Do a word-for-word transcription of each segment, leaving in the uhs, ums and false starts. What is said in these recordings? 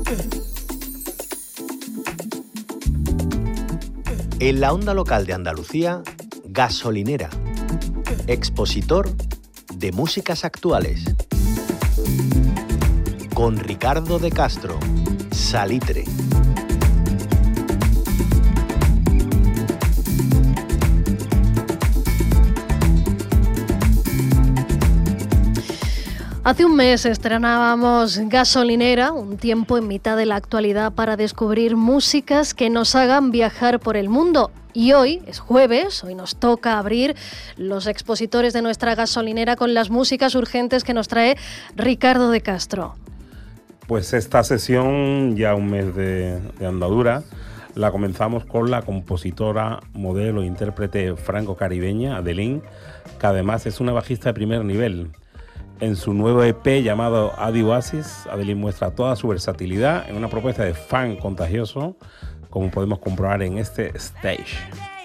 En la onda local de Andalucía, Gasolinera, expositor de músicas actuales. Con Ricardo de Castro, Salitre. Hace un mes estrenábamos Gasolinera, un tiempo en mitad de la actualidad para descubrir músicas que nos hagan viajar por el mundo. Y hoy es jueves, hoy nos toca abrir los expositores de nuestra gasolinera con las músicas urgentes que nos trae Ricardo de Castro. Pues esta sesión, ya un mes de, de andadura, la comenzamos con la compositora, modelo e intérprete franco-caribeña, Adeline, que además es una bajista de primer nivel. En su nuevo E P llamado Adi Oasis, Adeline muestra toda su versatilidad en una propuesta de funk contagioso, como podemos comprobar en este Stage.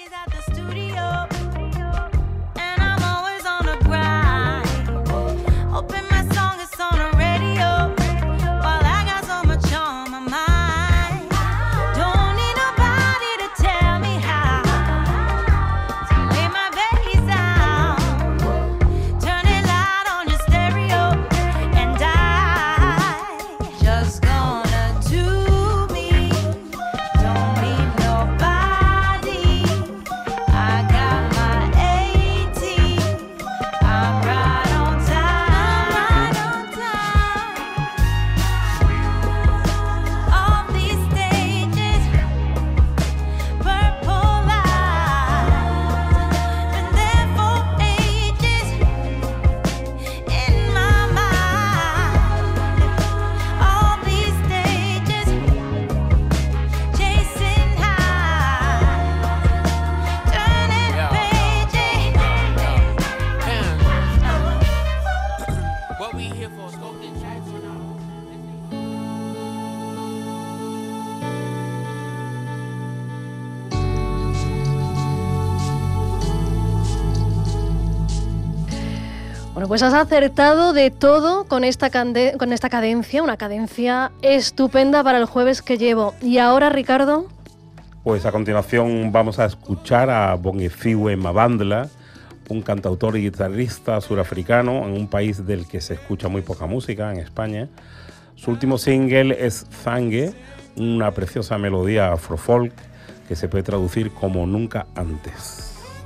Bueno, pues has acertado de todo con esta, cande- con esta cadencia, una cadencia estupenda para el jueves que llevo. ¿Y ahora, Ricardo? Pues a continuación vamos a escuchar a Bongifiwe Mabandla, un cantautor y guitarrista surafricano en un país del que se escucha muy poca música, en España. Su último single es Zange, una preciosa melodía afrofolk que se puede traducir como Nunca Antes.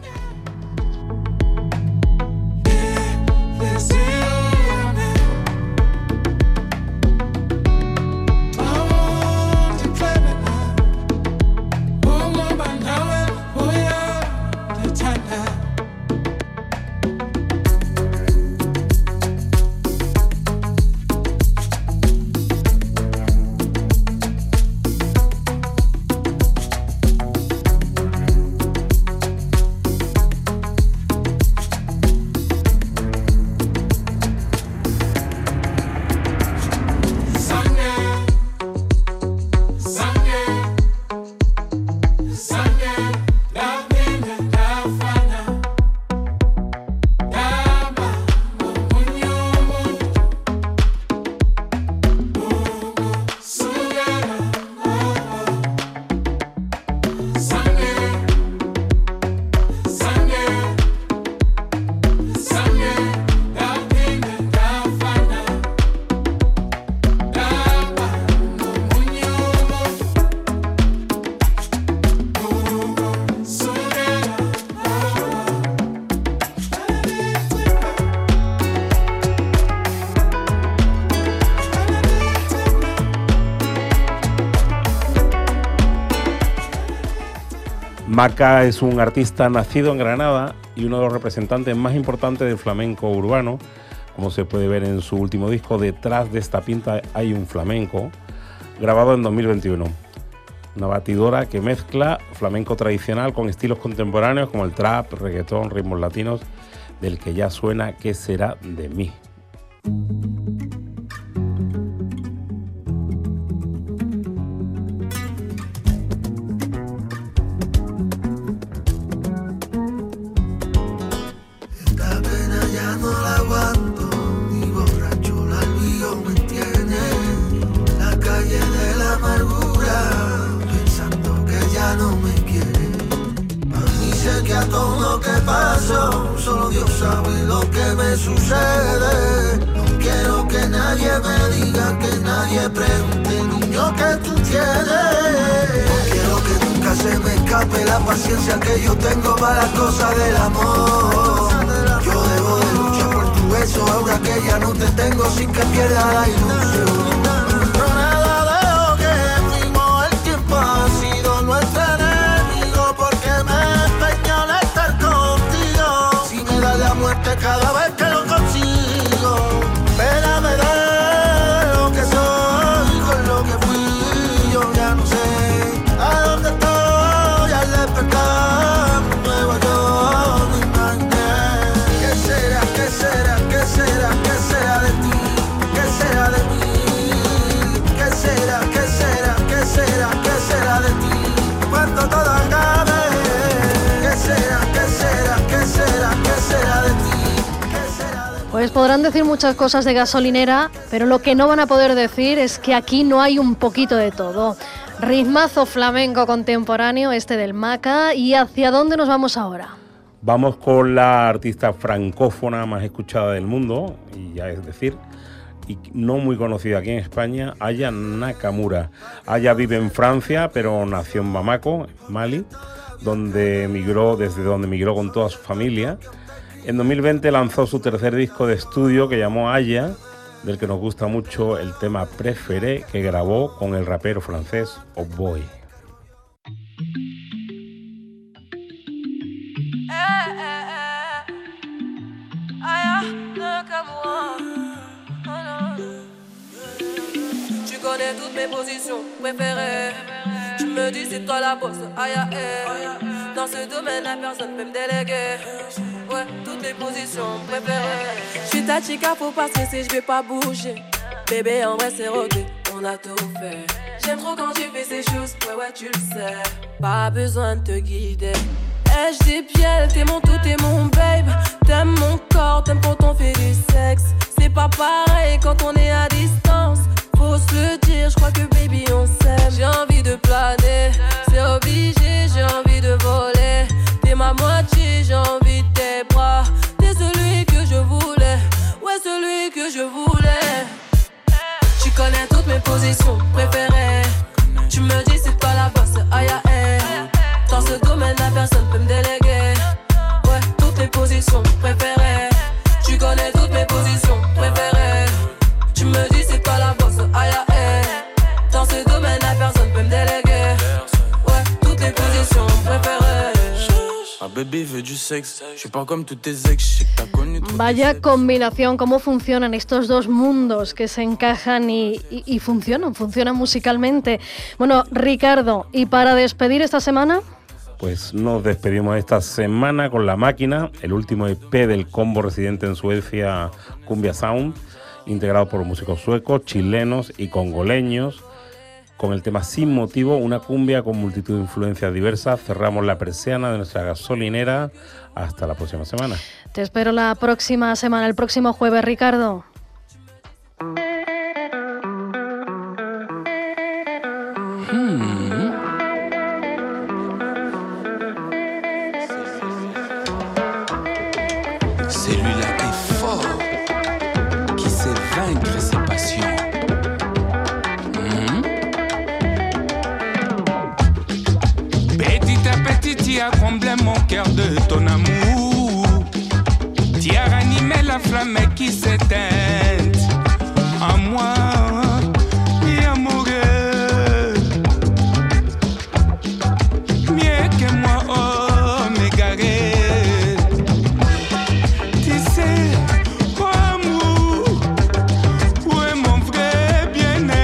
Maca es un artista nacido en Granada y uno de los representantes más importantes del flamenco urbano, como se puede ver en su último disco Detrás de esta pinta hay un flamenco, grabado en dos mil veintiuno. Una batidora que mezcla flamenco tradicional con estilos contemporáneos como el trap, reggaetón, ritmos latinos, del que ya suena ¿Qué será de mí? La calle de me sucede. No quiero que nadie me diga, que nadie pregunte, niño, que tú tienes. No quiero que nunca se me escape la paciencia que yo tengo para las cosas del amor. Yo debo de luchar por tu beso, ahora que ya no te tengo, sin que pierda la ilusión. Cada vez que lo consigo, pena me da lo que soy con lo que fui. Yo ya no sé a dónde estoy al despertar. Nuevo yo me imaginé. ¿Qué será, qué será, qué será, qué será de ti? ¿Qué será de mí? ¿Qué será, qué será, qué será, qué será de ti? Cuando todo acabe. ¿Qué será, qué será, qué será, qué será de ti? Pues podrán decir muchas cosas de Gasolinera, pero lo que no van a poder decir es que aquí no hay un poquito de todo. Ritmazo flamenco contemporáneo este del Maca. ¿Y hacia dónde nos vamos ahora? Vamos con la artista francófona más escuchada del mundo, y ya es decir, y no muy conocida aquí en España, Aya Nakamura. Aya vive en Francia, pero nació en Bamako, en Mali, donde emigró, desde donde emigró con toda su familia. En dos mil veinte lanzó su tercer disco de estudio que llamó Aya, del que nos gusta mucho el tema Préféré, que grabó con el rapero francés Oboy. Tu connais toutes mes positions préférées. Tu me dis c'est toi la boss, aïe aïe. Dans ce domaine, la personne peut me déléguer. Ouais, toutes les positions préférées. J'suis ta chica, faut pas stresser, j'vais pas bouger. Bébé, en vrai, c'est rodé, on a tout fait. J'aime trop quand tu fais ces choses, ouais, ouais, tu le sais. Pas besoin de te guider. Hey, j'dis piel, t'es mon tout, t'es mon babe. T'aimes mon corps, t'aimes quand on fait du sexe. C'est pas pareil quand on est à distance. Faut se le dire, je crois que baby on s'aime. J'ai envie de planer, c'est obligé, j'ai envie de voler. T'es ma moitié, j'ai envie de tes bras. T'es celui que je voulais, ouais celui que je voulais. Tu connais toutes mes positions préférées. Tu me dis c'est toi la boss, aïe aïe. Dans ce domaine la personne peut me déléguer. Ouais, toutes les positions préférées. Tu connais toutes mes positions préférées. Tu me dis c'est toi la boss, aïe aïe. Dans ce domaine la personne peut me déléguer. Ouais, toutes les positions préférées. Ma bébé veut du sexe, je suis pas comme tous tes ex, je sais que t'as connu. Vaya combinación, cómo funcionan estos dos mundos que se encajan y, y, y funcionan, funcionan musicalmente. Bueno, Ricardo, ¿y para despedir esta semana? Pues nos despedimos esta semana con La Máquina, el último E P del combo residente en Suecia, Cumbia Sound, integrado por músicos suecos, chilenos y congoleños, con el tema Sin Motivo, una cumbia con multitud de influencias diversas. Cerramos la persiana de nuestra gasolinera. Hasta la próxima semana. Te espero la próxima semana, el próximo jueves, Ricardo. Hmm. Celui-là est fort, qui sait vaincre ses passions. Hmm. Petit à petit, tu as comblé mon cœur de ton amour. Tu as ranimé la flamme qui s'éteint en moi. Mi amoureux, mieux que moi, oh, m'égarer. Tu sais, oh amour, où est mon vrai bien-être?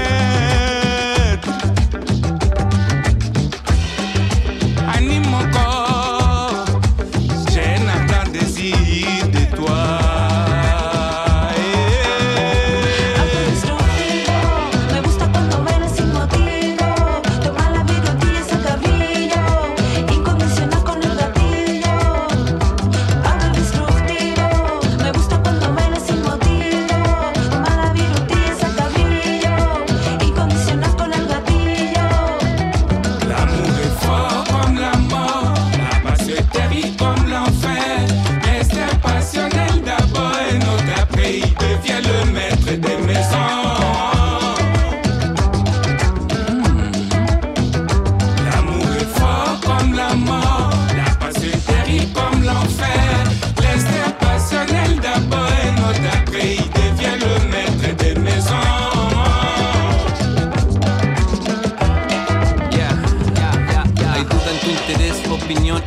Anime mon corps, j'ai un ardent désir de toi. Et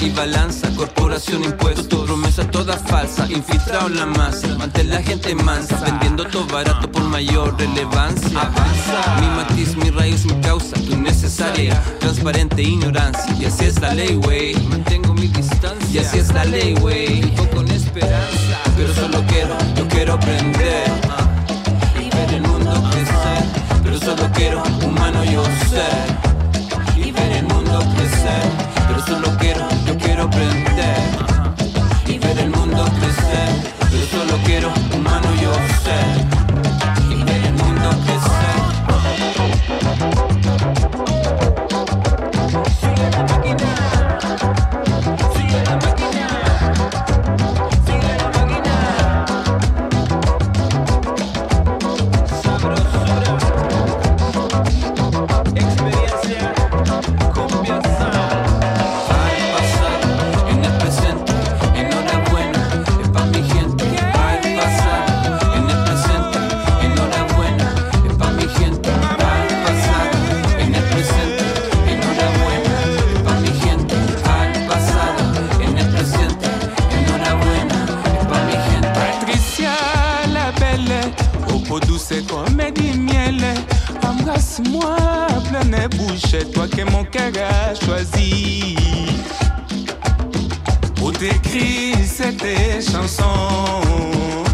y balanza, corporación impuesto, tu promesa toda falsa, infiltrado en la masa, mantén la gente mansa, vendiendo todo barato por mayor relevancia. Avanza, mi matiz, mi raíz, mi causa, tu innecesaria, transparente ignorancia. Y así es la ley, wey, mantengo mi distancia. Y así es la ley, wey, vivo con esperanza. Pero solo quiero, yo quiero aprender uh, y ver el mundo crecer. Pero solo quiero, humano yo ser, y ver el mundo crecer. Pero solo quiero, yo quiero aprender uh, y ver el mundo crecer. Pero solo quiero, humano yo ser, y ver el mundo crecer. Sigue la máquina, sigue la máquina, sigue la máquina. Sabrosura, experiencia, confianza. Al pasar, en el presente, enhorabuena, es pa' mi gente. Al pasar, en el presente, enhorabuena, es pa' mi gente. Al pasar, en el presente, enhorabuena, es pa' mi gente. Al pasar, en el presente, enhorabuena, es pa' mi gente. Patricia la belle, au peau douce comme du miel. Embrasse-moi, pleine bouche, toi que mon cœur a choisi pour t'écrire cette chanson.